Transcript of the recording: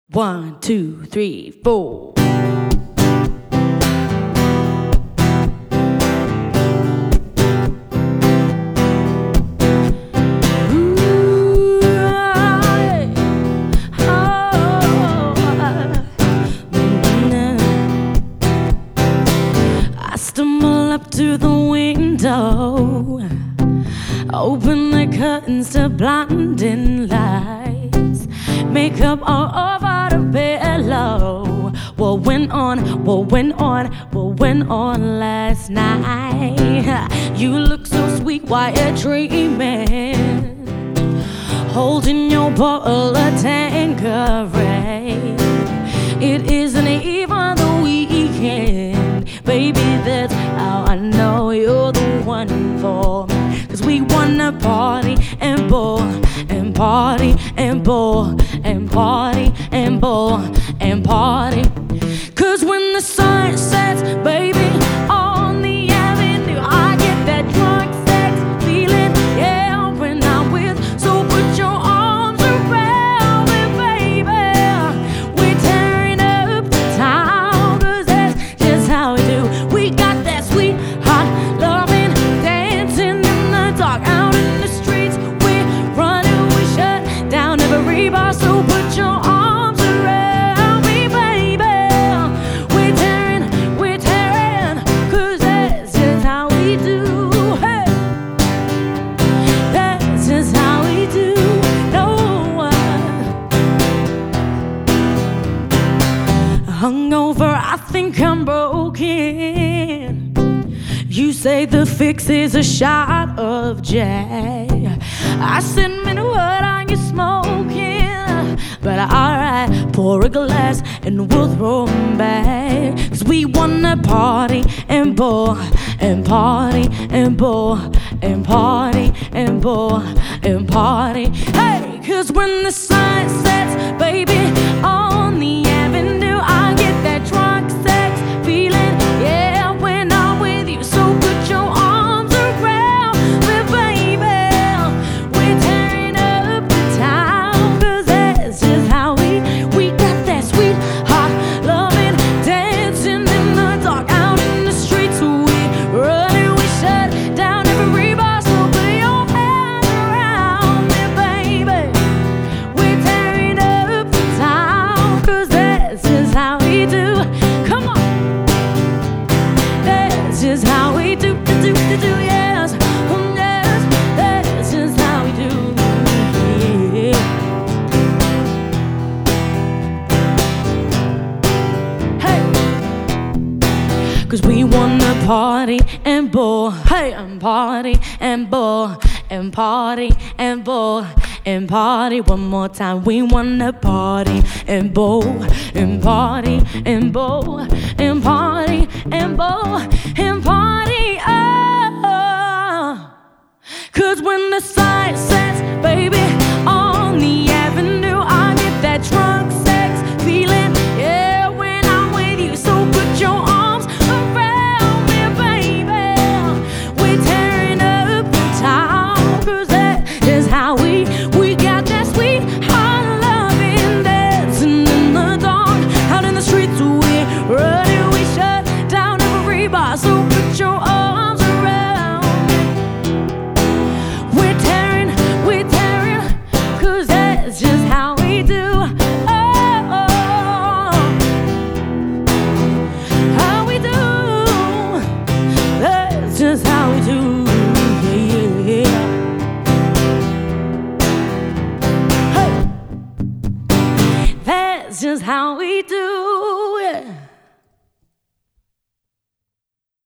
One, two, three, four. I stumble up to the window, open the curtains to blinding lights, makeup all over the pillow. What went on last night? You look so sweet while you're dreaming, holding your bottle of Tanqueray. It isn't even the weekend, baby, that's how I know you're the one for me. 'Cause we wanna party and ball and party and ball and party and ball and party. 'Cause when the sun sets, baby, on the avenue, I get that drunk sex feeling, yeah, when I'm with. So put your arms around me, baby. We're tearing up the town, 'cause that's just how we do. We got that sweet, hot loving, dancing in the dark, out in the streets. We're running, we shut down every bar. So put your arms around me, baby. We're tearing, 'cause that's just how we do. Hey, that's just how we do. No one hungover, I think I'm broken. You say the fix is a shot of Jack. I said, man, what are you smoking? But alright, pour a glass and we'll throw 'em back. 'Cause we wanna party and ball and party and ball and party and ball and party. Hey, 'cause when the sun sets, baby, on the avenue, I get that drunk sex feeling, yeah, when I'm with you. So put your arms around me, baby. We're tearing up the town, 'cause that's just how we got that sweet, hot loving, dancing in the dark, out in the streets. We running, we shut down every bar. So put your hands around me, baby. We're tearing up the town, 'cause that's just how we do. Come on, that's just how we do, yes, yes, that's just how we do, yeah. Hey, 'cause we wanna party and ball, hey, and party and ball and party and ball and party. One more time, we wanna party and ball and party and ball and party and ball and party. Oh, 'cause when the sun sets, baby, on the avenue, I get that drunk sex feeling, yeah, when I'm with you. So put your arms around me, baby. We're tearing up the town, 'cause that is how we got that sweet, hot loving, dancing in the dark, out in the streets. We're running, we shut down every bar. So put your arms around me. We're tearing, 'cause that's just how we do. Oh, how we do. That's just how we do. Yeah, yeah. Hey, that's just how we do. Yeah.